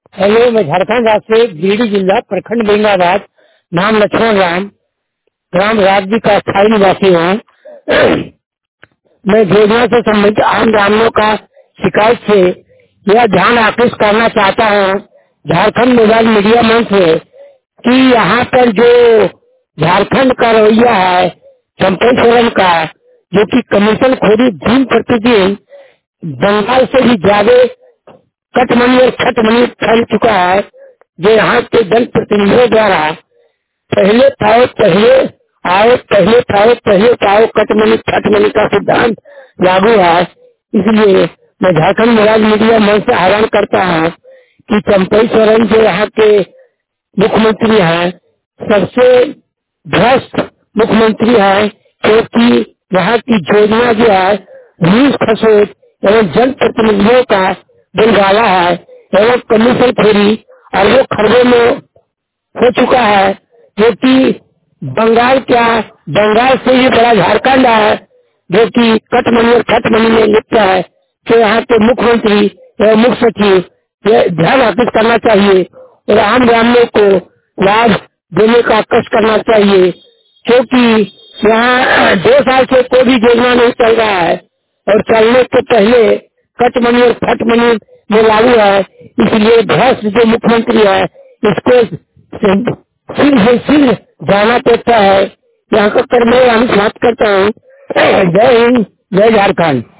Hello, मैं झारखंड राज्य से गिरिडीह जिला प्रखंड बेंगाबाद, नाम लक्ष्मण राम, ग्राम राज्य का स्थायी निवासी हूँ। मैं योजना से संबंधित आम ग्रामीणों का शिकायत से यह ध्यान आकृष्ट करना चाहता हूँ झारखंड मोबाइल मीडिया मंच से कि यहाँ पर जो झारखंड का रवैया है चंपेश्वरम का, जो कि कमीशन खोरी दिन प्रतिदिन बंगाल से भी ज्यादा कटमनी और छटमनी फैल चुका है। जो यहाँ के जनप्रतिनिधियों द्वारा पहले पाओ पहले आओ, पहले पाओ पहले पाओ, कटमनी छटमनी का सिद्धांत लागू है। इसलिए मैं झारखंड मोबाइल मीडिया मंच से आह्वान करता हूँ कि चंपई सोरेन जो यहाँ के मुख्यमंत्री हैं, सबसे भ्रष्ट मुख्यमंत्री है, क्योंकि यहाँ की योजना जो है न्यूज खसोट एवं जनप्रतिनिधियों का दिलवाला है एवं कमीशन खोरी अरबों खरबों में हो चुका है। जो कि बंगाल क्या, बंगाल से ही बड़ा झारखंड है, जो कि कटमनी और खटमनी में लिखता है। तो यहाँ के मुख्यमंत्री एवं मुख्य सचिव यह ध्यान आकृष्ट करना चाहिए और आम ग्रामीणों को लाभ देने का कष्ट करना चाहिए, क्योंकि यहाँ 2 साल से कोई भी योजना नहीं चल रहा है और चलने के पहले कटमनी और फटमनी में लागू है। इसलिए भ्रष्ट जो मुख्यमंत्री है इसको सिर जाना पड़ता है। यहाँ का कर्म मैं समाप्त करता हूँ। जय हिंद, जय झारखंड।